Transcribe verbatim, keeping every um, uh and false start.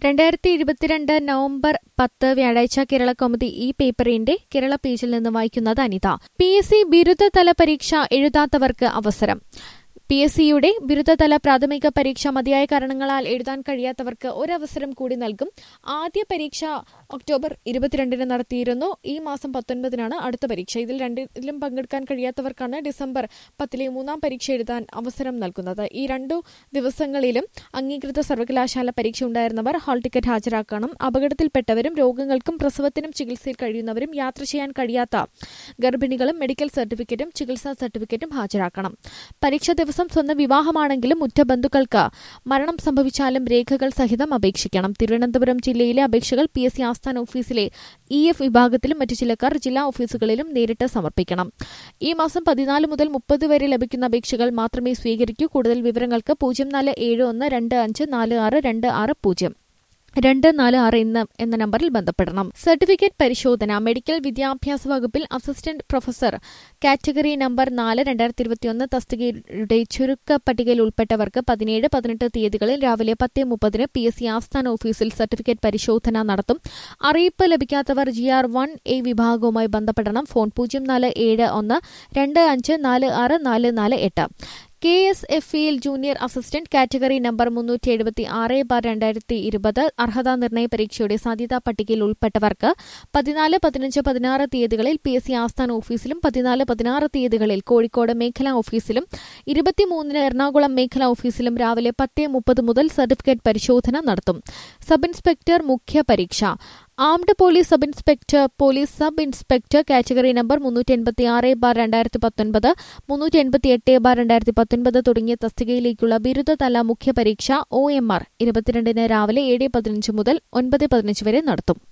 രണ്ടായിരത്തി ഇരുപത്തിരണ്ട് നവംബർ പത്ത് വ്യാഴാഴ്ച കേരള കൗമുദി ഈ പേപ്പറിന്റെ കേരള പേജിൽ നിന്ന് വായിക്കുന്നത് അനിത. പി എസ് സി ബിരുദതല പരീക്ഷ എഴുതാത്തവർക്ക് അവസരം. പി എസ് സിയുടെ ബിരുദതല പ്രാഥമിക പരീക്ഷ മതിയായ കാരണങ്ങളാൽ എഴുതാൻ കഴിയാത്തവർക്ക് ഒരവസരം കൂടി നൽകും. ആദ്യ പരീക്ഷ ഒക്ടോബർ ഇരുപത്തിരണ്ടിന് നടത്തിയിരുന്നു. ഈ മാസം പത്തൊൻപതിനാണ് അടുത്ത പരീക്ഷ. ഇതിൽ രണ്ടിലും പങ്കെടുക്കാൻ കഴിയാത്തവർക്കാണ് ഡിസംബർ പത്തിലെ മൂന്നാം പരീക്ഷ എഴുതാൻ അവസരം നൽകുന്നത്. ഈ രണ്ടു ദിവസങ്ങളിലും അംഗീകൃത സർവകലാശാല പരീക്ഷ ഉണ്ടായിരുന്നവർ ഹാൾ ടിക്കറ്റ് ഹാജരാക്കണം. അപകടത്തിൽപ്പെട്ടവരും രോഗങ്ങൾക്കും പ്രസവത്തിനും ചികിത്സയിൽ കഴിയുന്നവരും യാത്ര ചെയ്യാൻ കഴിയാത്ത ഗർഭിണികളും മെഡിക്കൽ സർട്ടിഫിക്കറ്റും ചികിത്സാ സർട്ടിഫിക്കറ്റും ഹാജരാക്കണം. പരീക്ഷ ദിവസം സ്വന്തം വിവാഹമാണെങ്കിലും ഉറ്റ ബന്ധുക്കൾക്ക് മരണം സംഭവിച്ചാലും രേഖകൾ സഹിതം അപേക്ഷിക്കണം. തിരുവനന്തപുരം ജില്ലയിലെ അപേക്ഷകൾ പി എസ് സി ആസ്ഥാന ഓഫീസിലെ ഇ എഫ് വിഭാഗത്തിലും മറ്റു ജില്ലക്കാർ ജില്ലാ ഓഫീസുകളിലും നേരിട്ട് സമർപ്പിക്കണം. ഈ മാസം പതിനാല് മുതൽ മുപ്പത് വരെ ലഭിക്കുന്ന അപേക്ഷകൾ മാത്രമേ സ്വീകരിക്കൂ. കൂടുതൽ വിവരങ്ങൾക്ക് പൂജ്യം നാല് ഏഴ് ഒന്ന് രണ്ട് അഞ്ച് നാല് ആറ് രണ്ട് ആറ് പൂജ്യം രണ്ട് നാല് ആറ് എന്ന എന്ന നമ്പറിൽ ബന്ധപ്പെടണം. സർട്ടിഫിക്കറ്റ് പരിശോധന. മെഡിക്കൽ വിദ്യാഭ്യാസ വകുപ്പിൽ അസിസ്റ്റന്റ് പ്രൊഫസർ കാറ്റഗറി നമ്പർ നാല് രണ്ടായിരത്തി ഇരുപത്തിയൊന്ന് തസ്തികയുടെ ചുരുക്ക പട്ടികയിൽ ഉൾപ്പെട്ടവർക്ക് പതിനേഴ് പതിനെട്ട് തീയതികളിൽ രാവിലെ പത്ത് മുപ്പതിന് പി എസ് സി ആസ്ഥാന ഓഫീസിൽ സർട്ടിഫിക്കറ്റ് പരിശോധന നടത്തും. അറിയിപ്പ് ലഭിക്കാത്തവർ ജി ആർ വൺ എ വിഭാഗവുമായി ബന്ധപ്പെടണം. ഫോൺ പൂജ്യം നാല് ഏഴ് ഒന്ന് രണ്ട് അഞ്ച് നാല് ആറ് നാല് നാല് എട്ട്. കെ എസ് എഫ് ഇയിൽ ജൂനിയർ അസിസ്റ്റന്റ് കാറ്റഗറി നമ്പർ മുന്നൂറ്റി എഴുപത്തി ആറ് ബാർ രണ്ടായിരത്തി ഇരുപത് അർഹതാ നിർണയ പരീക്ഷയുടെ സാധ്യതാ പട്ടികയിൽ ഉൾപ്പെട്ടവർക്ക് പതിനാല് പതിനഞ്ച് പതിനാറ് തീയതികളിൽ പി എസ് സി ആസ്ഥാന ഓഫീസിലും പതിനാല് പതിനാറ് തീയതികളിൽ കോഴിക്കോട് മേഖലാ ഓഫീസിലും ഇരുപത്തിമൂന്നിന് എറണാകുളം മേഖലാ ഓഫീസിലും രാവിലെ പത്ത് മുപ്പത് മുതൽ സർട്ടിഫിക്കറ്റ് പരിശോധന നടത്തും. സബ് ഇൻസ്പെക്ടർ മുഖ്യ പരീക്ഷ. Armed police sub inspector, police sub inspector category number മുന്നൂറ്റി എൺപത്തി ആറ് ബാർ രണ്ടായിരത്തി പത്തൊൻപത് മുന്നൂറ്റി എൺപത്തി എട്ട് ബാർ രണ്ടായിരത്തി പത്തൊൻപത് തുടങ്ങിയ തസ്തികയിലേക്കുള്ള ബിരുദതല മുഖ്യ പരീക്ഷ ഒ എം ആർ ഇരുപത്തിരണ്ടിന് രാവിലെ ഏഴ് പതിനഞ്ച് മുതൽ ഒൻപത് പതിനഞ്ച് വരെ നടത്തും.